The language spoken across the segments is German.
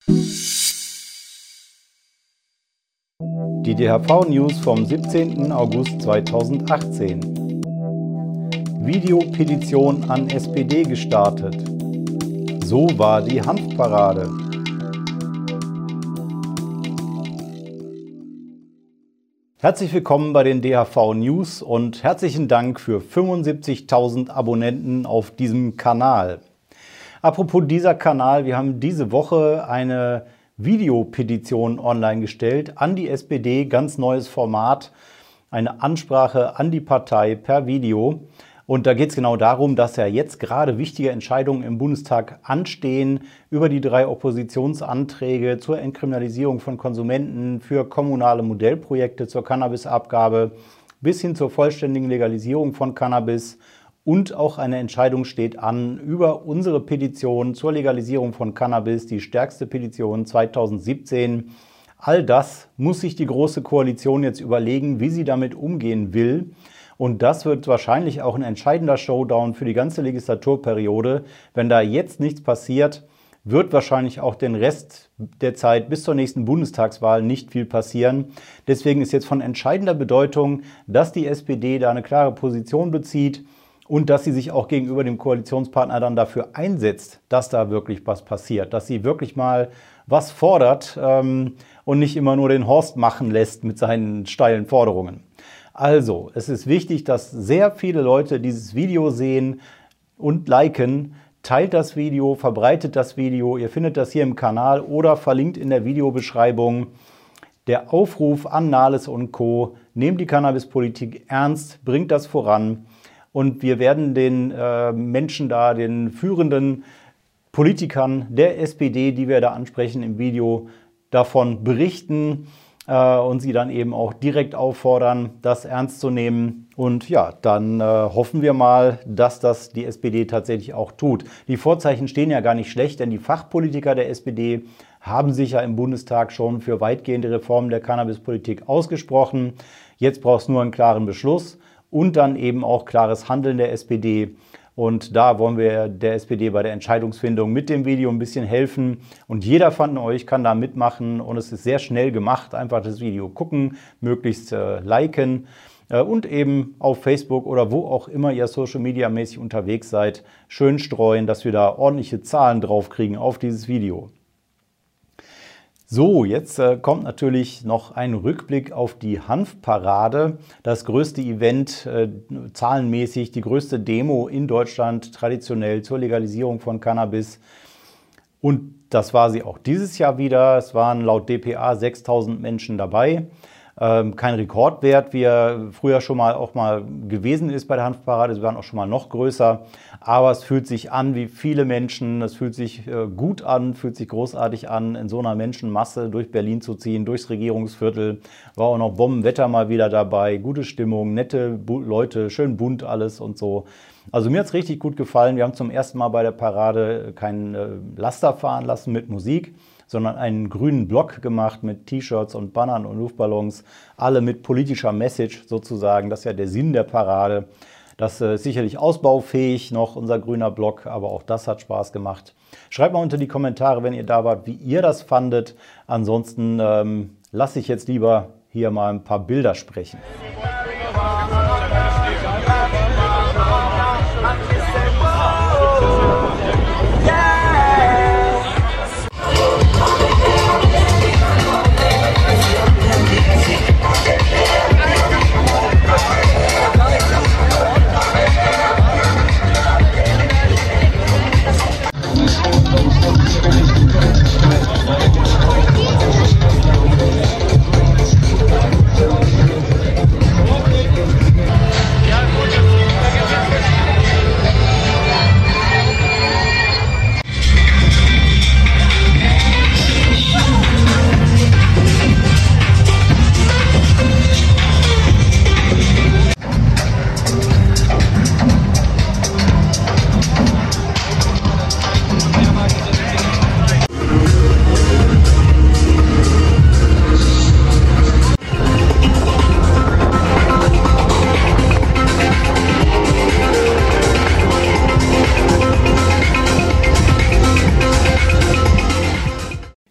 Die DHV-News vom 17. August 2018. Videopetition an SPD gestartet. So war die Hanfparade. Herzlich willkommen bei den DHV-News und herzlichen Dank für 75.000 Abonnenten auf diesem Kanal. Apropos dieser Kanal, wir haben diese Woche eine Videopetition online gestellt an die SPD, ganz neues Format, eine Ansprache an die Partei per Video. Und da geht es genau darum, dass ja jetzt gerade wichtige Entscheidungen im Bundestag anstehen über die 3 Oppositionsanträge zur Entkriminalisierung von Konsumenten, für kommunale Modellprojekte zur Cannabisabgabe bis hin zur vollständigen Legalisierung von Cannabis. Und auch eine Entscheidung steht an über unsere Petition zur Legalisierung von Cannabis, die stärkste Petition 2017. All das muss sich die Große Koalition jetzt überlegen, wie sie damit umgehen will. Und das wird wahrscheinlich auch ein entscheidender Showdown für die ganze Legislaturperiode. Wenn da jetzt nichts passiert, wird wahrscheinlich auch den Rest der Zeit bis zur nächsten Bundestagswahl nicht viel passieren. Deswegen ist jetzt von entscheidender Bedeutung, dass die SPD da eine klare Position bezieht und dass sie sich auch gegenüber dem Koalitionspartner dann dafür einsetzt, dass da wirklich was passiert, dass sie wirklich mal was fordert und nicht immer nur den Horst machen lässt mit seinen steilen Forderungen. Also, es ist wichtig, dass sehr viele Leute dieses Video sehen und liken. Teilt das Video, verbreitet das Video. Ihr findet das hier im Kanal oder verlinkt in der Videobeschreibung. Der Aufruf an Nahles und Co. Nehmt die Cannabispolitik ernst, bringt das voran. Und wir werden den Menschen da, den führenden Politikern der SPD, die wir da ansprechen im Video, davon berichten und sie dann eben auch direkt auffordern, das ernst zu nehmen. Und ja, dann hoffen wir mal, dass das die SPD tatsächlich auch tut. Die Vorzeichen stehen ja gar nicht schlecht, denn die Fachpolitiker der SPD haben sich ja im Bundestag schon für weitgehende Reformen der Cannabispolitik ausgesprochen. Jetzt braucht es nur einen klaren Beschluss und dann eben auch klares Handeln der SPD. Und da wollen wir der SPD bei der Entscheidungsfindung mit dem Video ein bisschen helfen. Und jeder von euch kann da mitmachen und es ist sehr schnell gemacht. Einfach das Video gucken, möglichst liken und eben auf Facebook oder wo auch immer ihr Social Media mäßig unterwegs seid, schön streuen, dass wir da ordentliche Zahlen drauf kriegen auf dieses Video. So, jetzt kommt natürlich noch ein Rückblick auf die Hanfparade, das größte Event, zahlenmäßig die größte Demo in Deutschland traditionell zur Legalisierung von Cannabis. Und das war sie auch dieses Jahr wieder. Es waren laut dpa 6.000 Menschen dabei. Kein Rekordwert, wie er früher schon mal auch mal gewesen ist bei der Hanfparade. Sie waren auch schon mal noch größer. Aber es fühlt sich an wie viele Menschen. Es fühlt sich gut an, fühlt sich großartig an, in so einer Menschenmasse durch Berlin zu ziehen, durchs Regierungsviertel. War auch noch Bombenwetter mal wieder dabei. Gute Stimmung, nette Leute, schön bunt alles und so. Also mir hat es richtig gut gefallen. Wir haben zum ersten Mal bei der Parade kein Laster fahren lassen mit Musik, sondern einen grünen Block gemacht mit T-Shirts und Bannern und Luftballons, alle mit politischer Message sozusagen. Das ist ja der Sinn der Parade. Das ist sicherlich ausbaufähig noch, unser grüner Block, aber auch das hat Spaß gemacht. Schreibt mal unter die Kommentare, wenn ihr da wart, wie ihr das fandet. Ansonsten lasse ich jetzt lieber hier mal ein paar Bilder sprechen.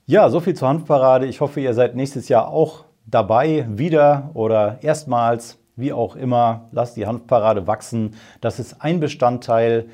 Ja, so viel zur Hanfparade. Ich hoffe, ihr seid nächstes Jahr auch dabei, wieder oder erstmals, wie auch immer. Lasst die Hanfparade wachsen. Das ist ein Bestandteil,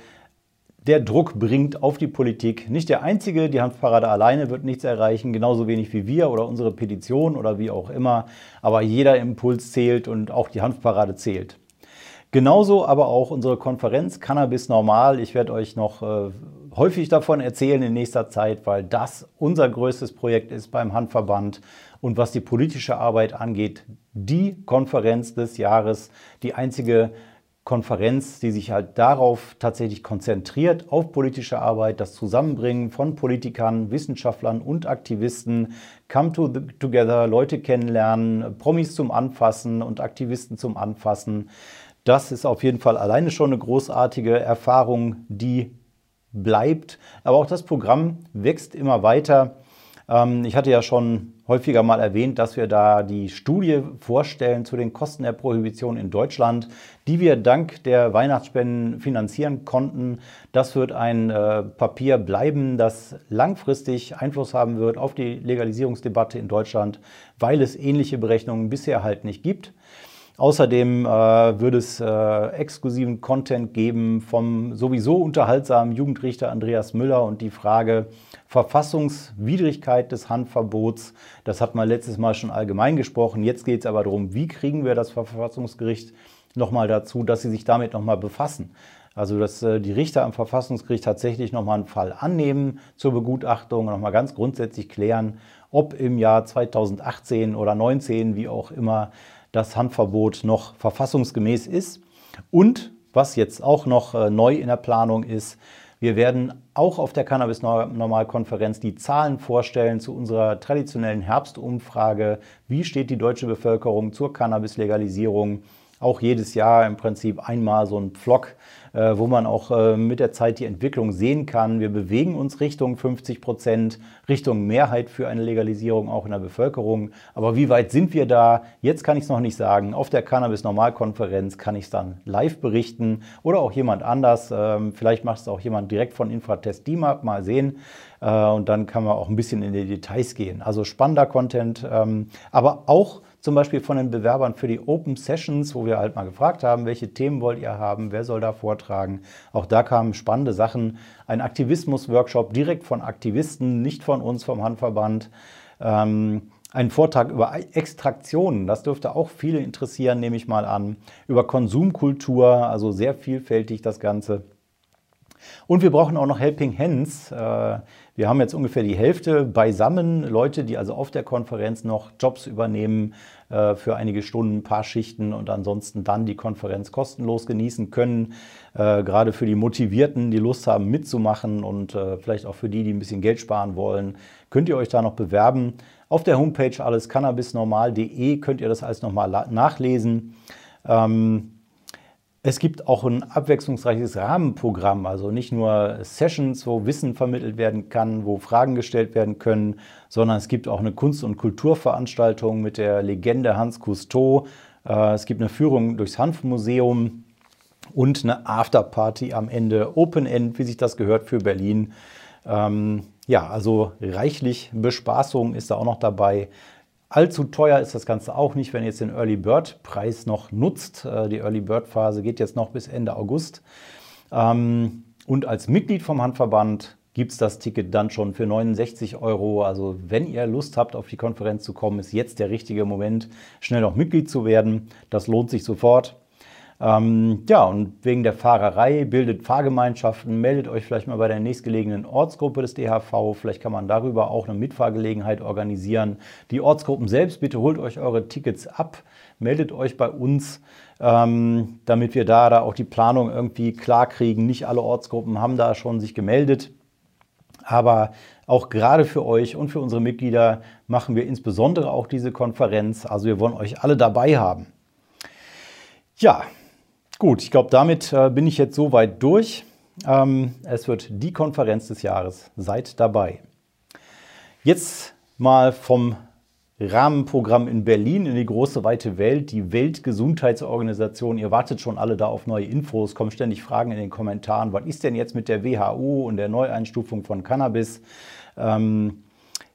der Druck bringt auf die Politik. Nicht der einzige, die Hanfparade alleine wird nichts erreichen, genauso wenig wie wir oder unsere Petition oder wie auch immer. Aber jeder Impuls zählt und auch die Hanfparade zählt. Genauso aber auch unsere Konferenz Cannabis Normal. Ich werde euch noch häufig davon erzählen in nächster Zeit, weil das unser größtes Projekt ist beim Hanfverband und was die politische Arbeit angeht, die Konferenz des Jahres, die einzige Konferenz, die sich halt darauf tatsächlich konzentriert, auf politische Arbeit, das Zusammenbringen von Politikern, Wissenschaftlern und Aktivisten, come together, Leute kennenlernen, Promis zum Anfassen und Aktivisten zum Anfassen. Das ist auf jeden Fall alleine schon eine großartige Erfahrung, die bleibt. Aber auch das Programm wächst immer weiter. Ich hatte ja schon häufiger mal erwähnt, dass wir da die Studie vorstellen zu den Kosten der Prohibition in Deutschland, die wir dank der Weihnachtsspenden finanzieren konnten. Das wird ein Papier bleiben, das langfristig Einfluss haben wird auf die Legalisierungsdebatte in Deutschland, weil es ähnliche Berechnungen bisher halt nicht gibt. Außerdem wird es exklusiven Content geben vom sowieso unterhaltsamen Jugendrichter Andreas Müller und die Frage Verfassungswidrigkeit des Hanfverbots. Das hat man letztes Mal schon allgemein gesprochen. Jetzt geht es aber darum, wie kriegen wir das Verfassungsgericht nochmal dazu, dass sie sich damit nochmal befassen. Also dass die Richter am Verfassungsgericht tatsächlich nochmal einen Fall annehmen zur Begutachtung und nochmal ganz grundsätzlich klären, ob im Jahr 2018 oder 2019, wie auch immer, das Hanfverbot noch verfassungsgemäß ist. Und was jetzt auch noch neu in der Planung ist, wir werden auch auf der Cannabis-Normal-Konferenz die Zahlen vorstellen zu unserer traditionellen Herbstumfrage. Wie steht die deutsche Bevölkerung zur Cannabis-Legalisierung? Auch jedes Jahr im Prinzip einmal so ein Pflock, wo man auch mit der Zeit die Entwicklung sehen kann. Wir bewegen uns Richtung 50%, Richtung Mehrheit für eine Legalisierung auch in der Bevölkerung. Aber wie weit sind wir da? Jetzt kann ich es noch nicht sagen. Auf der Cannabis-Normal-Konferenz kann ich es dann live berichten oder auch jemand anders. Vielleicht macht es auch jemand direkt von Infratest DIMAP, mal sehen. Und dann kann man auch ein bisschen in die Details gehen. Also spannender Content, aber auch zum Beispiel von den Bewerbern für die Open Sessions, wo wir halt mal gefragt haben, welche Themen wollt ihr haben, wer soll da vortragen. Auch da kamen spannende Sachen. Ein Aktivismus-Workshop direkt von Aktivisten, nicht von uns, vom Hanfverband. Ein Vortrag über Extraktionen, das dürfte auch viele interessieren, nehme ich mal an. Über Konsumkultur, also sehr vielfältig das Ganze. Und wir brauchen auch noch Helping Hands. Wir haben jetzt ungefähr die Hälfte beisammen, Leute, die also auf der Konferenz noch Jobs übernehmen für einige Stunden, ein paar Schichten und ansonsten dann die Konferenz kostenlos genießen können. Gerade für die Motivierten, die Lust haben mitzumachen und vielleicht auch für die, die ein bisschen Geld sparen wollen, könnt ihr euch da noch bewerben. Auf der Homepage allescannabisnormal.de könnt ihr das alles nochmal nachlesen. Es gibt auch ein abwechslungsreiches Rahmenprogramm, also nicht nur Sessions, wo Wissen vermittelt werden kann, wo Fragen gestellt werden können, sondern es gibt auch eine Kunst- und Kulturveranstaltung mit der Legende Hans Cousteau. Es gibt eine Führung durchs Hanfmuseum und eine Afterparty am Ende, Open End, wie sich das gehört für Berlin. Ja, also reichlich Bespaßung ist da auch noch dabei. Allzu teuer ist das Ganze auch nicht, wenn ihr jetzt den Early Bird Preis noch nutzt. Die Early Bird Phase geht jetzt noch bis Ende August. Und als Mitglied vom Hanfverband gibt es das Ticket dann schon für 69 €. Also wenn ihr Lust habt, auf die Konferenz zu kommen, ist jetzt der richtige Moment, schnell noch Mitglied zu werden. Das lohnt sich sofort. Ja, und wegen der Fahrerei, bildet Fahrgemeinschaften, meldet euch vielleicht mal bei der nächstgelegenen Ortsgruppe des DHV. Vielleicht kann man darüber auch eine Mitfahrgelegenheit organisieren. Die Ortsgruppen selbst, bitte holt euch eure Tickets ab, meldet euch bei uns, damit wir da auch die Planung irgendwie klar kriegen. Nicht alle Ortsgruppen haben da schon sich gemeldet. Aber auch gerade für euch und für unsere Mitglieder machen wir insbesondere auch diese Konferenz. Also wir wollen euch alle dabei haben. Ja, gut, ich glaube, damit bin ich jetzt soweit durch. Es wird die Konferenz des Jahres. Seid dabei. Jetzt mal vom Rahmenprogramm in Berlin in die große weite Welt, die Weltgesundheitsorganisation. Ihr wartet schon alle da auf neue Infos, kommen ständig Fragen in den Kommentaren. Was ist denn jetzt mit der WHO und der Neueinstufung von Cannabis?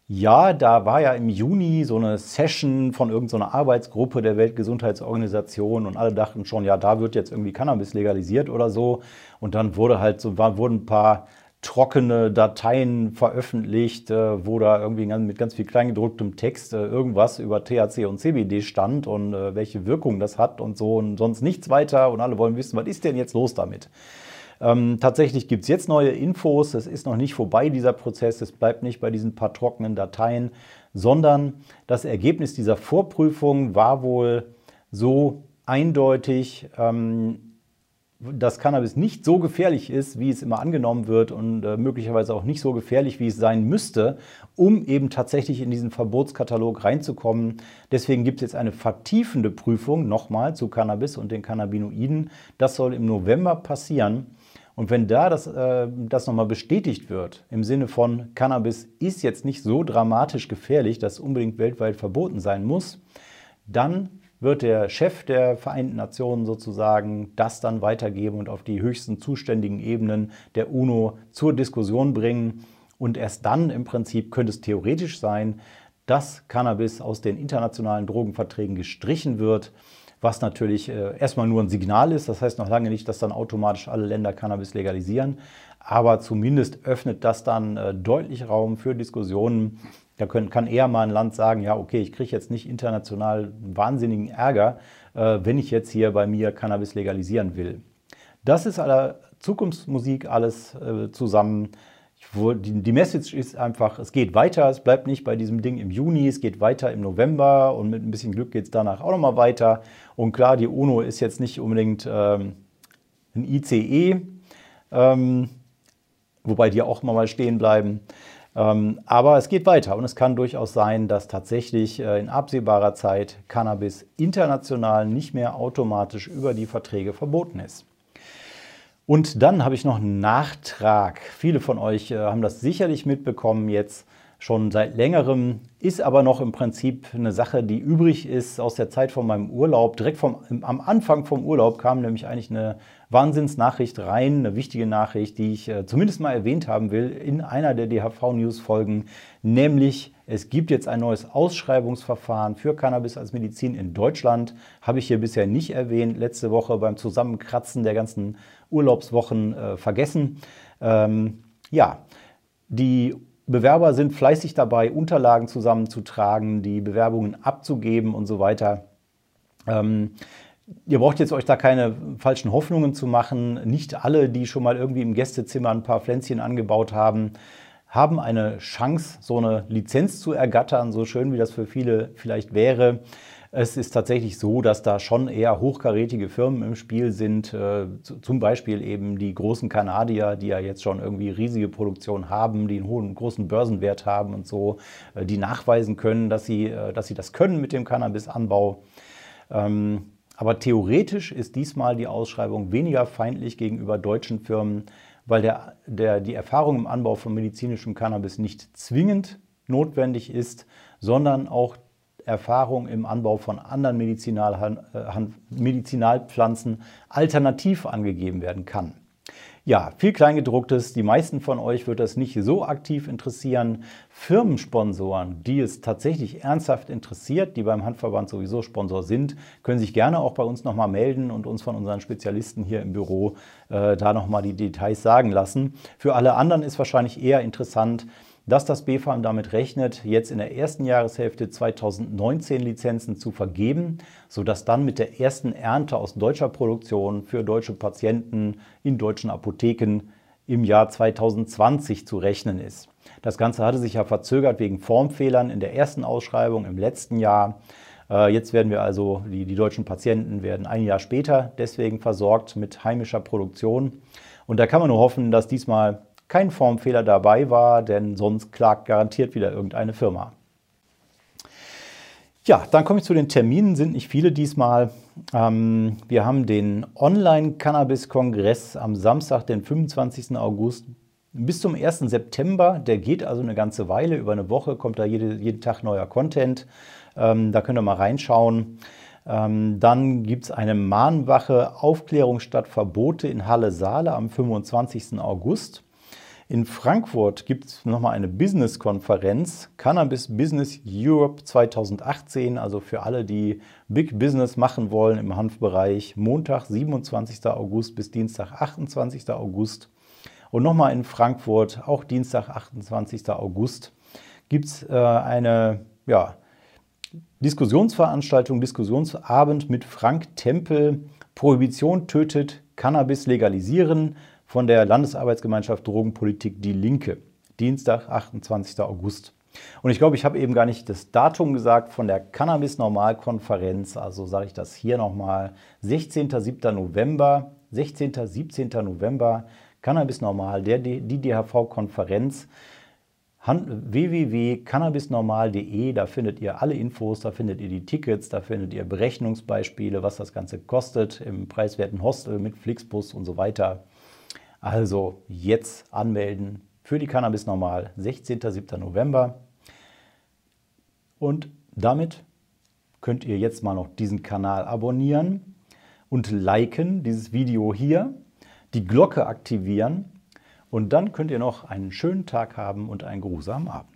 Ja, da war ja im Juni so eine Session von irgendeiner Arbeitsgruppe der Weltgesundheitsorganisation und alle dachten schon, ja, da wird jetzt irgendwie Cannabis legalisiert oder so. Und dann wurden ein paar trockene Dateien veröffentlicht, wo da irgendwie mit ganz viel kleingedrucktem Text irgendwas über THC und CBD stand und welche Wirkung das hat und so und sonst nichts weiter. Und alle wollen wissen, was ist denn jetzt los damit? Tatsächlich gibt es jetzt neue Infos, es ist noch nicht vorbei, dieser Prozess, es bleibt nicht bei diesen paar trockenen Dateien, sondern das Ergebnis dieser Vorprüfung war wohl so eindeutig, dass Cannabis nicht so gefährlich ist, wie es immer angenommen wird und möglicherweise auch nicht so gefährlich, wie es sein müsste, um eben tatsächlich in diesen Verbotskatalog reinzukommen. Deswegen gibt es jetzt eine vertiefende Prüfung nochmal zu Cannabis und den Cannabinoiden. Das soll im November passieren. Und wenn da das nochmal bestätigt wird, im Sinne von Cannabis ist jetzt nicht so dramatisch gefährlich, dass es unbedingt weltweit verboten sein muss, dann wird der Chef der Vereinten Nationen sozusagen das dann weitergeben und auf die höchsten zuständigen Ebenen der UNO zur Diskussion bringen. Und erst dann im Prinzip könnte es theoretisch sein, dass Cannabis aus den internationalen Drogenverträgen gestrichen wird, was natürlich erstmal nur ein Signal ist. Das heißt noch lange nicht, dass dann automatisch alle Länder Cannabis legalisieren. Aber zumindest öffnet das dann deutlich Raum für Diskussionen. Da kann eher mal ein Land sagen, ja okay, ich kriege jetzt nicht international wahnsinnigen Ärger, wenn ich jetzt hier bei mir Cannabis legalisieren will. Das ist aller Zukunftsmusik alles zusammen. Die Message ist einfach, es geht weiter, es bleibt nicht bei diesem Ding im Juni, es geht weiter im November und mit ein bisschen Glück geht es danach auch nochmal weiter. Und klar, die UNO ist jetzt nicht unbedingt ein ICE, wobei die auch mal stehen bleiben. Aber es geht weiter und es kann durchaus sein, dass tatsächlich in absehbarer Zeit Cannabis international nicht mehr automatisch über die Verträge verboten ist. Und dann habe ich noch einen Nachtrag. Viele von euch haben das sicherlich mitbekommen jetzt schon seit längerem, ist aber noch im Prinzip eine Sache, die übrig ist aus der Zeit von meinem Urlaub. Am Anfang vom Urlaub kam nämlich eigentlich eine Wahnsinnsnachricht rein, eine wichtige Nachricht, die ich zumindest mal erwähnt haben will in einer der DHV-News-Folgen, nämlich es gibt jetzt ein neues Ausschreibungsverfahren für Cannabis als Medizin in Deutschland. Habe ich hier bisher nicht erwähnt, letzte Woche beim Zusammenkratzen der ganzen Urlaubswochen vergessen. Ja, die Bewerber sind fleißig dabei, Unterlagen zusammenzutragen, die Bewerbungen abzugeben und so weiter. Ihr braucht jetzt euch da keine falschen Hoffnungen zu machen. Nicht alle, die schon mal irgendwie im Gästezimmer ein paar Pflänzchen angebaut haben, haben eine Chance, so eine Lizenz zu ergattern, so schön wie das für viele vielleicht wäre. Es ist tatsächlich so, dass da schon eher hochkarätige Firmen im Spiel sind, zum Beispiel eben die großen Kanadier, die ja jetzt schon irgendwie riesige Produktion haben, die einen großen Börsenwert haben und so, die nachweisen können, dass sie das können mit dem Cannabisanbau. Aber theoretisch ist diesmal die Ausschreibung weniger feindlich gegenüber deutschen Firmen, weil die Erfahrung im Anbau von medizinischem Cannabis nicht zwingend notwendig ist, sondern auch Erfahrung im Anbau von anderen Medizinalpflanzen alternativ angegeben werden kann. Ja, viel Kleingedrucktes. Die meisten von euch wird das nicht so aktiv interessieren. Firmensponsoren, die es tatsächlich ernsthaft interessiert, die beim Handverband sowieso Sponsor sind, können sich gerne auch bei uns nochmal melden und uns von unseren Spezialisten hier im Büro da nochmal die Details sagen lassen. Für alle anderen ist wahrscheinlich eher interessant, dass das BfArM damit rechnet, jetzt in der ersten Jahreshälfte 2019 Lizenzen zu vergeben, sodass dann mit der ersten Ernte aus deutscher Produktion für deutsche Patienten in deutschen Apotheken im Jahr 2020 zu rechnen ist. Das Ganze hatte sich ja verzögert wegen Formfehlern in der ersten Ausschreibung im letzten Jahr. Jetzt werden wir also, die deutschen Patienten werden ein Jahr später deswegen versorgt mit heimischer Produktion. Und da kann man nur hoffen, dass diesmal kein Formfehler dabei war, denn sonst klagt garantiert wieder irgendeine Firma. Ja, dann komme ich zu den Terminen, sind nicht viele diesmal. Wir haben den Online-Cannabis-Kongress am Samstag, den 25. August bis zum 1. September. Der geht also eine ganze Weile, über eine Woche kommt da jeden Tag neuer Content. Da könnt ihr mal reinschauen. Dann gibt es eine Mahnwache Aufklärung statt Verbote in Halle-Saale am 25. August. In Frankfurt gibt es nochmal eine Business-Konferenz, Cannabis Business Europe 2018, also für alle, die Big Business machen wollen im Hanfbereich, Montag, 27. August bis Dienstag, 28. August. Und nochmal in Frankfurt, auch Dienstag, 28. August, gibt es eine Diskussionsveranstaltung, Diskussionsabend mit Frank Tempel, Prohibition tötet, Cannabis legalisieren, von der Landesarbeitsgemeinschaft Drogenpolitik Die Linke. Dienstag, 28. August. Und ich glaube, ich habe eben gar nicht das Datum gesagt von der Cannabis-Normalkonferenz, also sage ich das hier nochmal, 16. 7. November, 16. 17. November, Cannabis Normal, die DHV-Konferenz, www.cannabisnormal.de, da findet ihr alle Infos, da findet ihr die Tickets, da findet ihr Berechnungsbeispiele, was das Ganze kostet im preiswerten Hostel mit Flixbus und so weiter. Also jetzt anmelden für die Cannabis Normal, 16. 7. November. Und damit könnt ihr jetzt mal noch diesen Kanal abonnieren und liken, dieses Video hier, die Glocke aktivieren und dann könnt ihr noch einen schönen Tag haben und einen geruhsamen Abend.